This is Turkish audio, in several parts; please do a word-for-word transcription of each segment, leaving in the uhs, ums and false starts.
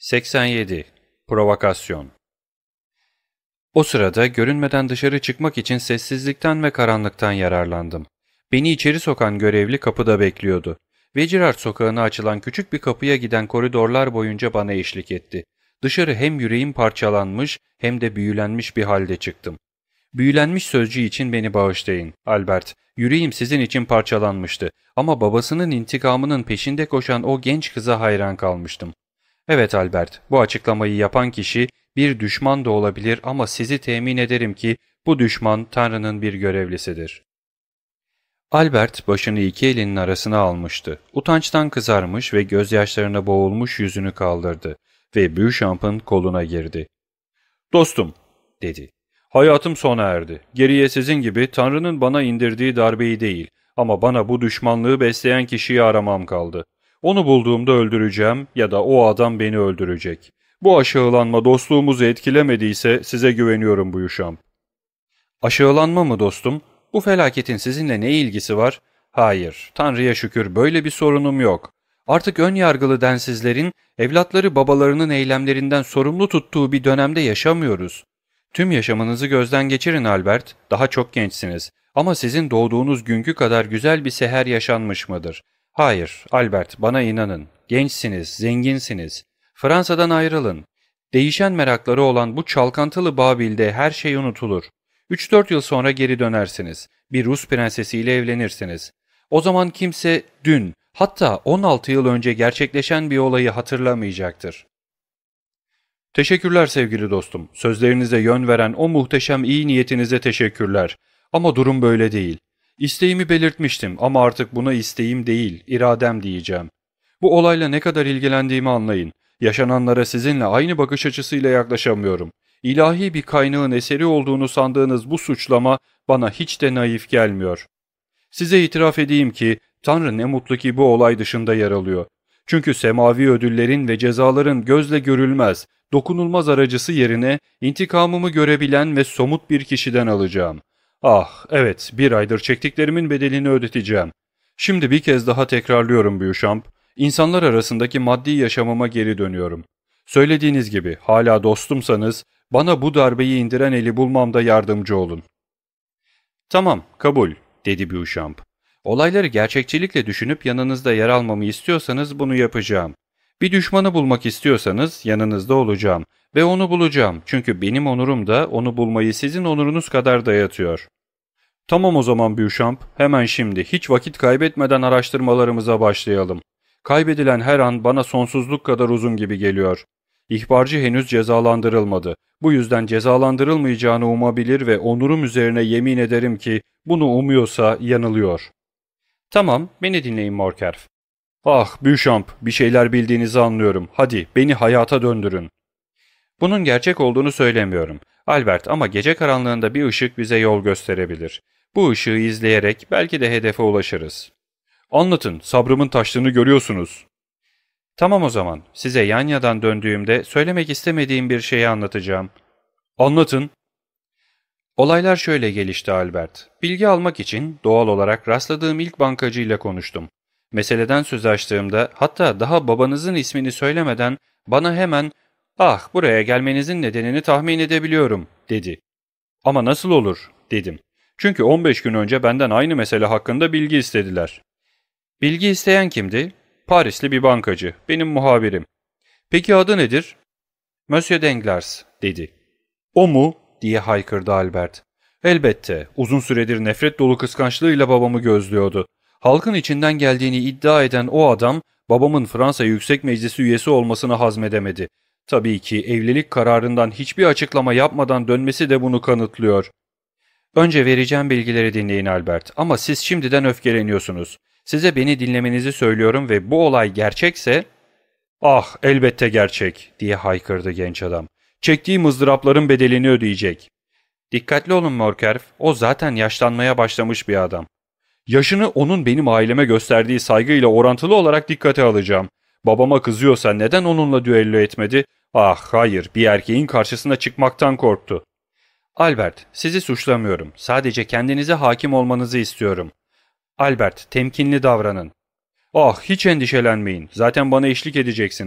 seksen yedi. Provokasyon. O sırada görünmeden dışarı çıkmak için sessizlikten ve karanlıktan yararlandım. Beni içeri sokan görevli kapıda bekliyordu. Vecirart sokağına açılan küçük bir kapıya giden koridorlar boyunca bana eşlik etti. Dışarı hem yüreğim parçalanmış hem de büyülenmiş bir halde çıktım. Büyülenmiş sözcüğü için beni bağışlayın, Albert. Yüreğim sizin için parçalanmıştı ama babasının intikamının peşinde koşan o genç kıza hayran kalmıştım. Evet Albert, bu açıklamayı yapan kişi bir düşman da olabilir ama sizi temin ederim ki bu düşman Tanrı'nın bir görevlisidir. Albert başını iki elinin arasına almıştı. Utançtan kızarmış ve gözyaşlarına boğulmuş yüzünü kaldırdı ve Beauchamp'ın koluna girdi. ''Dostum'' dedi. ''Hayatım sona erdi. Geriye sizin gibi Tanrı'nın bana indirdiği darbeyi değil ama bana bu düşmanlığı besleyen kişiyi aramam kaldı. Onu bulduğumda öldüreceğim ya da o adam beni öldürecek. Bu aşağılanma dostluğumuzu etkilemediyse size güveniyorum Beauchamp.'' ''Aşağılanma mı dostum? Bu felaketin sizinle ne ilgisi var?'' ''Hayır, Tanrı'ya şükür böyle bir sorunum yok. Artık ön yargılı densizlerin evlatları babalarının eylemlerinden sorumlu tuttuğu bir dönemde yaşamıyoruz. Tüm yaşamınızı gözden geçirin Albert, daha çok gençsiniz ama sizin doğduğunuz günkü kadar güzel bir seher yaşanmış mıdır? Hayır, Albert, bana inanın. Gençsiniz, zenginsiniz. Fransa'dan ayrılın. Değişen merakları olan bu çalkantılı Babil'de her şey unutulur. Üç dört yıl sonra geri dönersiniz. Bir Rus prensesiyle evlenirsiniz. O zaman kimse dün, hatta on altı yıl önce gerçekleşen bir olayı hatırlamayacaktır. Teşekkürler sevgili dostum. Sözlerinize yön veren o muhteşem iyi niyetinize teşekkürler. Ama durum böyle değil. İsteğimi belirtmiştim ama artık buna isteğim değil, iradem diyeceğim. Bu olayla ne kadar ilgilendiğimi anlayın. Yaşananlara sizinle aynı bakış açısıyla yaklaşamıyorum. İlahi bir kaynağın eseri olduğunu sandığınız bu suçlama bana hiç de naif gelmiyor. Size itiraf edeyim ki Tanrı ne mutlu ki bu olay dışında yer alıyor. Çünkü semavi ödüllerin ve cezaların gözle görülmez, dokunulmaz aracısı yerine intikamımı görebilen ve somut bir kişiden alacağım. Ah, evet, bir aydır çektiklerimin bedelini ödeteceğim. Şimdi bir kez daha tekrarlıyorum Beauchamp, insanlar arasındaki maddi yaşamıma geri dönüyorum. Söylediğiniz gibi hala dostumsanız bana bu darbeyi indiren eli bulmamda yardımcı olun. Tamam, kabul, dedi Beauchamp. Olayları gerçekçilikle düşünüp yanınızda yer almamı istiyorsanız bunu yapacağım. Bir düşmanı bulmak istiyorsanız yanınızda olacağım ve onu bulacağım çünkü benim onurum da onu bulmayı sizin onurunuz kadar dayatıyor. Tamam o zaman Beauchamp, hemen şimdi hiç vakit kaybetmeden araştırmalarımıza başlayalım. Kaybedilen her an bana sonsuzluk kadar uzun gibi geliyor. İhbarcı henüz cezalandırılmadı. Bu yüzden cezalandırılmayacağını umabilir ve onurum üzerine yemin ederim ki bunu umuyorsa yanılıyor. Tamam, beni dinleyin Morcerf. Ah Beauchamp, bir şeyler bildiğinizi anlıyorum. Hadi beni hayata döndürün. Bunun gerçek olduğunu söylemiyorum. Albert, ama gece karanlığında bir ışık bize yol gösterebilir. Bu ışığı izleyerek belki de hedefe ulaşırız. Anlatın, sabrımın taştığını görüyorsunuz. Tamam o zaman, size Yanya'dan döndüğümde söylemek istemediğim bir şeyi anlatacağım. Anlatın. Olaylar şöyle gelişti Albert. Bilgi almak için doğal olarak rastladığım ilk bankacıyla konuştum. Meseleden söz açtığımda, hatta daha babanızın ismini söylemeden bana hemen ''Ah, buraya gelmenizin nedenini tahmin edebiliyorum'' dedi. ''Ama nasıl olur?'' dedim. Çünkü on beş gün önce benden aynı mesele hakkında bilgi istediler. Bilgi isteyen kimdi? Parisli bir bankacı, benim muhabirim. ''Peki adı nedir?'' ''Monsieur Danglars'' dedi. ''O mu?'' diye haykırdı Albert. ''Elbette, uzun süredir nefret dolu kıskançlığıyla babamı gözlüyordu. Halkın içinden geldiğini iddia eden o adam, babamın Fransa Yüksek Meclisi üyesi olmasını hazmedemedi. Tabii ki evlilik kararından hiçbir açıklama yapmadan dönmesi de bunu kanıtlıyor. Önce vereceğim bilgileri dinleyin Albert, ama siz şimdiden öfkeleniyorsunuz. Size beni dinlemenizi söylüyorum ve bu olay gerçekse... ''Ah, elbette gerçek'' diye haykırdı genç adam. ''Çektiğim ızdırapların bedelini ödeyecek.'' ''Dikkatli olun Morcerf, o zaten yaşlanmaya başlamış bir adam. Yaşını onun benim aileme gösterdiği saygıyla orantılı olarak dikkate alacağım. Babama kızıyorsa neden onunla düello etmedi? Ah hayır, bir erkeğin karşısına çıkmaktan korktu. Albert, sizi suçlamıyorum. Sadece kendinize hakim olmanızı istiyorum. Albert, temkinli davranın. Ah, hiç endişelenmeyin. Zaten bana eşlik edeceksiniz.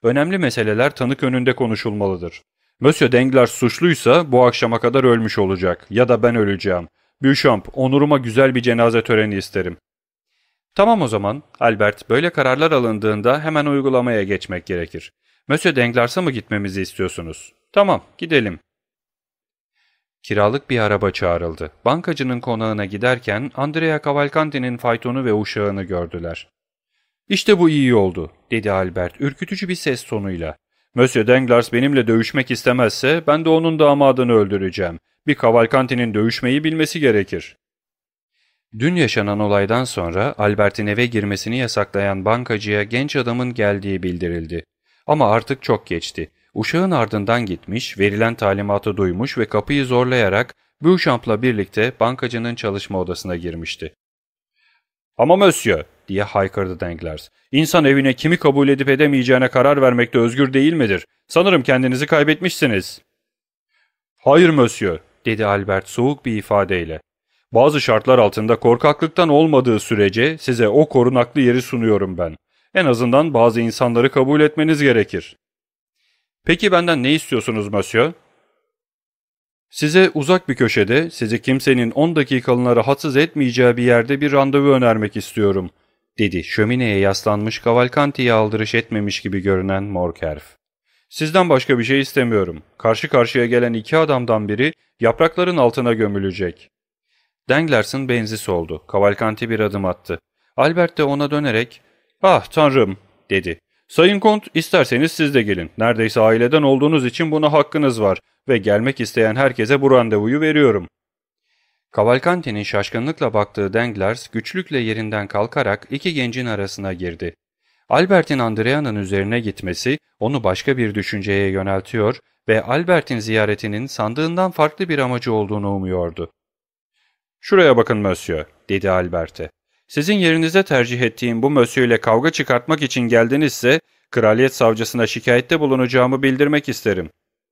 Önemli meseleler tanık önünde konuşulmalıdır. Monsieur Danglars suçluysa bu akşama kadar ölmüş olacak ya da ben öleceğim. Beauchamp, onuruma güzel bir cenaze töreni isterim. Tamam o zaman, Albert, böyle kararlar alındığında hemen uygulamaya geçmek gerekir. Monsieur Danglars'a mı gitmemizi istiyorsunuz? Tamam, gidelim. Kiralık bir araba çağrıldı. Bankacının konağına giderken Andrea Cavalcanti'nin faytonu ve uşağını gördüler. İşte bu iyi oldu, dedi Albert ürkütücü bir ses tonuyla. Monsieur Danglars benimle dövüşmek istemezse ben de onun damadını öldüreceğim. Bir Cavalcanti'nin dövüşmeyi bilmesi gerekir. Dün yaşanan olaydan sonra Albert'in eve girmesini yasaklayan bankacıya genç adamın geldiği bildirildi. Ama artık çok geçti. Uşağın ardından gitmiş, verilen talimatı duymuş ve kapıyı zorlayarak Beauchamp'la birlikte bankacının çalışma odasına girmişti. ''Ama monsieur'' diye haykırdı Danglars. ''İnsan evine kimi kabul edip edemeyeceğine karar vermekte özgür değil midir? Sanırım kendinizi kaybetmişsiniz.'' ''Hayır monsieur'' dedi Albert soğuk bir ifadeyle. ''Bazı şartlar altında korkaklıktan olmadığı sürece size o korunaklı yeri sunuyorum ben. En azından bazı insanları kabul etmeniz gerekir.'' ''Peki benden ne istiyorsunuz monsieur?'' ''Size uzak bir köşede, sizi kimsenin on dakikalığına rahatsız etmeyeceği bir yerde bir randevu önermek istiyorum.'' dedi şömineye yaslanmış Cavalcanti'ye aldırış etmemiş gibi görünen Morcerf. ''Sizden başka bir şey istemiyorum. Karşı karşıya gelen iki adamdan biri yaprakların altına gömülecek.'' Danglars'ın benzi soldu. Cavalcanti bir adım attı. Albert de ona dönerek ''Ah tanrım'' dedi. ''Sayın Kont, isterseniz siz de gelin. Neredeyse aileden olduğunuz için buna hakkınız var ve gelmek isteyen herkese bu randevuyu veriyorum.'' Cavalcanti'nin şaşkınlıkla baktığı Danglars güçlükle yerinden kalkarak iki gencin arasına girdi. Albert'in Andrea'nın üzerine gitmesi onu başka bir düşünceye yöneltiyor ve Albert'in ziyaretinin sandığından farklı bir amacı olduğunu umuyordu. ''Şuraya bakın monsieur'' dedi Albert'e. ''Sizin yerinize tercih ettiğim bu monsieur ile kavga çıkartmak için geldinizse, kraliyet savcısına şikayette bulunacağımı bildirmek isterim.''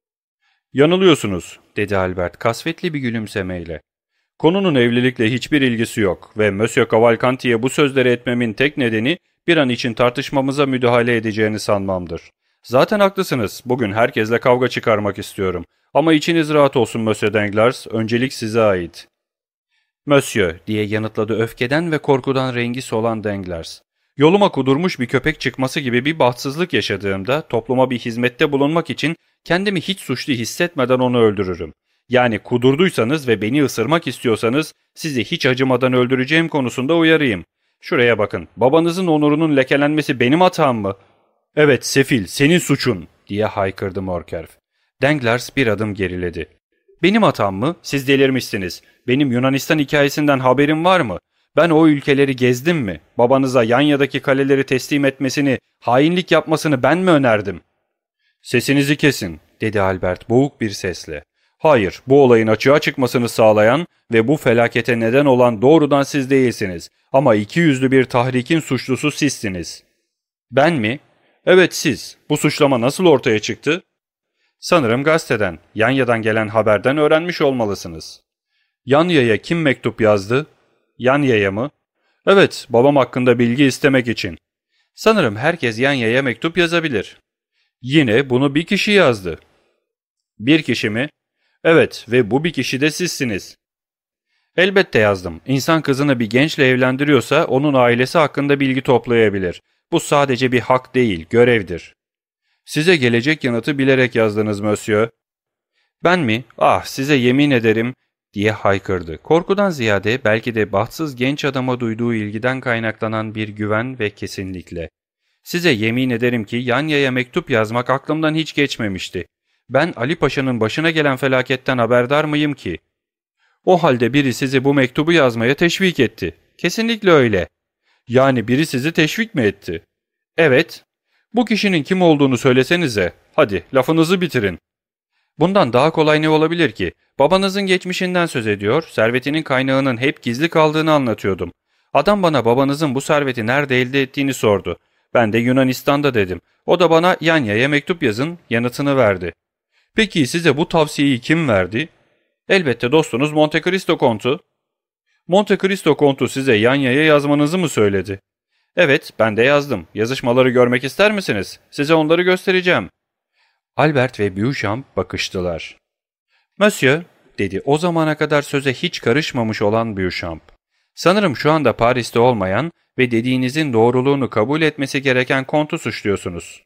''Yanılıyorsunuz'' dedi Albert kasvetli bir gülümsemeyle. ''Konunun evlilikle hiçbir ilgisi yok ve Monsieur Cavalcanti'ye bu sözleri etmemin tek nedeni bir an için tartışmamıza müdahale edeceğini sanmamdır. Zaten haklısınız, bugün herkesle kavga çıkarmak istiyorum. Ama içiniz rahat olsun Monsieur Danglars, öncelik size ait.'' ''Monsieur'' diye yanıtladı öfkeden ve korkudan rengi solan Danglars. ''Yoluma kudurmuş bir köpek çıkması gibi bir bahtsızlık yaşadığımda topluma bir hizmette bulunmak için kendimi hiç suçlu hissetmeden onu öldürürüm. Yani kudurduysanız ve beni ısırmak istiyorsanız sizi hiç acımadan öldüreceğim konusunda uyarayım. Şuraya bakın, babanızın onurunun lekelenmesi benim hatam mı?'' ''Evet sefil, senin suçun'' diye haykırdı Morcerf. Danglars bir adım geriledi. ''Benim hatam mı? Siz delirmişsiniz. Benim Yunanistan hikayesinden haberim var mı? Ben o ülkeleri gezdim mi? Babanıza Yanya'daki kaleleri teslim etmesini, hainlik yapmasını ben mi önerdim?'' ''Sesinizi kesin'' dedi Albert boğuk bir sesle. ''Hayır, bu olayın açığa çıkmasını sağlayan ve bu felakete neden olan doğrudan siz değilsiniz. Ama iki yüzlü bir tahrikin suçlusu sizsiniz.'' ''Ben mi?'' ''Evet siz. Bu suçlama nasıl ortaya çıktı?'' ''Sanırım gazeteden, Yanya'dan gelen haberden öğrenmiş olmalısınız.'' ''Yanya'ya kim mektup yazdı?'' ''Yanya'ya mı?'' ''Evet, babam hakkında bilgi istemek için.'' ''Sanırım herkes Yanya'ya mektup yazabilir.'' ''Yine bunu bir kişi yazdı.'' ''Bir kişi mi?'' ''Evet ve bu bir kişi de sizsiniz.'' ''Elbette yazdım. İnsan kızını bir gençle evlendiriyorsa onun ailesi hakkında bilgi toplayabilir. Bu sadece bir hak değil, görevdir.'' ''Size gelecek yanıtı bilerek yazdınız monsieur.'' ''Ben mi? Ah size yemin ederim'' diye haykırdı. Korkudan ziyade belki de bahtsız genç adama duyduğu ilgiden kaynaklanan bir güven ve kesinlikle. ''Size yemin ederim ki Yanya'ya mektup yazmak aklımdan hiç geçmemişti. Ben Ali Paşa'nın başına gelen felaketten haberdar mıyım ki?'' ''O halde biri sizi bu mektubu yazmaya teşvik etti.'' ''Kesinlikle öyle.'' ''Yani biri sizi teşvik mi etti?'' ''Evet.'' ''Bu kişinin kim olduğunu söylesenize. Hadi lafınızı bitirin.'' ''Bundan daha kolay ne olabilir ki? Babanızın geçmişinden söz ediyor, servetinin kaynağının hep gizli kaldığını anlatıyordum. Adam bana babanızın bu serveti nerede elde ettiğini sordu. Ben de Yunanistan'da dedim. O da bana Yanya'ya mektup yazın yanıtını verdi.'' ''Peki size bu tavsiyeyi kim verdi?'' ''Elbette dostunuz Monte Cristo Kontu.'' ''Monte Cristo Kontu size Yanya'ya yazmanızı mı söyledi?'' Evet, ben de yazdım. Yazışmaları görmek ister misiniz? Size onları göstereceğim. Albert ve Beauchamp bakıştılar. Monsieur, dedi o zamana kadar söze hiç karışmamış olan Beauchamp. Sanırım şu anda Paris'te olmayan ve dediğinizin doğruluğunu kabul etmesi gereken kontu suçluyorsunuz.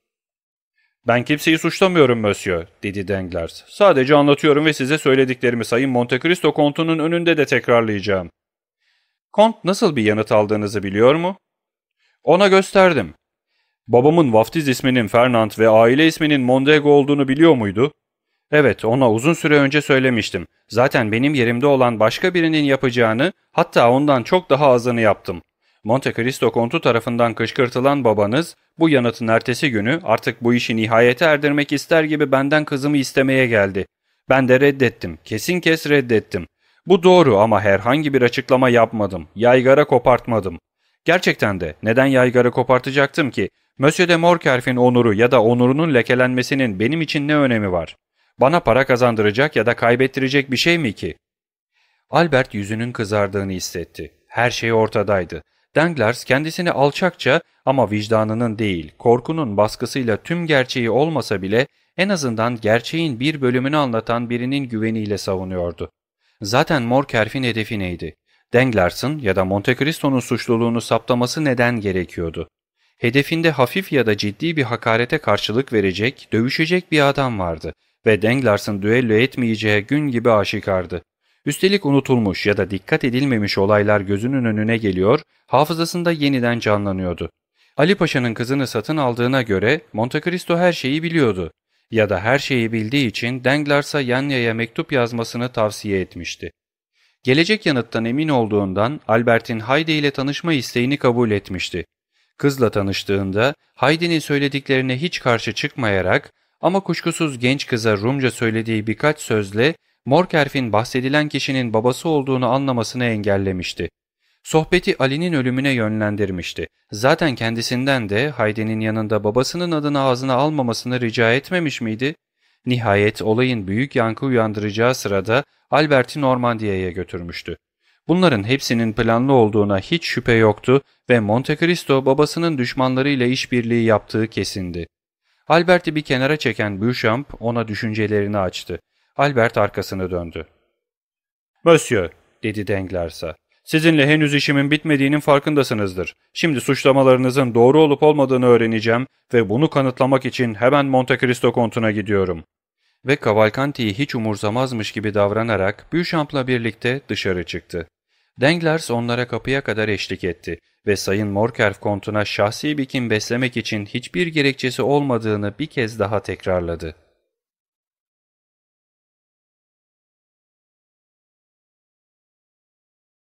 Ben kimseyi suçlamıyorum Monsieur, dedi Danglars. Sadece anlatıyorum ve size söylediklerimi Sayın Monte Cristo kontunun önünde de tekrarlayacağım. Kont nasıl bir yanıt aldığınızı biliyor mu? Ona gösterdim. Babamın vaftiz isminin Fernand ve aile isminin Mondego olduğunu biliyor muydu? Evet, ona uzun süre önce söylemiştim. Zaten benim yerimde olan başka birinin yapacağını, hatta ondan çok daha azını yaptım. Monte Cristo kontu tarafından kışkırtılan babanız, bu yanıtın ertesi günü artık bu işi nihayete erdirmek ister gibi benden kızımı istemeye geldi. Ben de reddettim, kesin kes reddettim. Bu doğru ama herhangi bir açıklama yapmadım, yaygara kopartmadım. Gerçekten de neden yaygara kopartacaktım ki? Monsieur de Morcerf'in onuru ya da onurunun lekelenmesinin benim için ne önemi var? Bana para kazandıracak ya da kaybettirecek bir şey mi ki? Albert yüzünün kızardığını hissetti. Her şey ortadaydı. Danglars kendisini alçakça ama vicdanının değil, korkunun baskısıyla tüm gerçeği olmasa bile en azından gerçeğin bir bölümünü anlatan birinin güveniyle savunuyordu. Zaten Morcerf'in hedefi neydi? Danglars'ın ya da Monte Cristo'nun suçluluğunu saptaması neden gerekiyordu? Hedefinde hafif ya da ciddi bir hakarete karşılık verecek, dövüşecek bir adam vardı ve Danglars'ın düello etmeyeceği gün gibi aşikardı. Üstelik unutulmuş ya da dikkat edilmemiş olaylar gözünün önüne geliyor, hafızasında yeniden canlanıyordu. Ali Paşa'nın kızını satın aldığına göre Monte Cristo her şeyi biliyordu. Ya da her şeyi bildiği için Danglars'a Yanya'ya mektup yazmasını tavsiye etmişti. Gelecek yanıttan emin olduğundan Albert'in Haydi ile tanışma isteğini kabul etmişti. Kızla tanıştığında Haydi'nin söylediklerine hiç karşı çıkmayarak ama kuşkusuz genç kıza Rumca söylediği birkaç sözle Morcerf'in bahsedilen kişinin babası olduğunu anlamasını engellemişti. Sohbeti Ali'nin ölümüne yönlendirmişti. Zaten kendisinden de Haydi'nin yanında babasının adını ağzına almamasını rica etmemiş miydi? Nihayet olayın büyük yankı uyandıracağı sırada Albert'i Normandiya'ya götürmüştü. Bunların hepsinin planlı olduğuna hiç şüphe yoktu ve Monte Cristo babasının düşmanlarıyla işbirliği yaptığı kesindi. Albert'i bir kenara çeken Beauchamp ona düşüncelerini açtı. Albert arkasını döndü. "Monsieur," dedi Danglars'a, "sizinle henüz işimin bitmediğinin farkındasınızdır. Şimdi suçlamalarınızın doğru olup olmadığını öğreneceğim ve bunu kanıtlamak için hemen Monte Cristo kontuna gidiyorum." Ve Cavalcanti'yi hiç umursamazmış gibi davranarak Beauchamp'la birlikte dışarı çıktı. Danglars onlara kapıya kadar eşlik etti ve Sayın Morcerf kontuna şahsi bir kin beslemek için hiçbir gerekçesi olmadığını bir kez daha tekrarladı.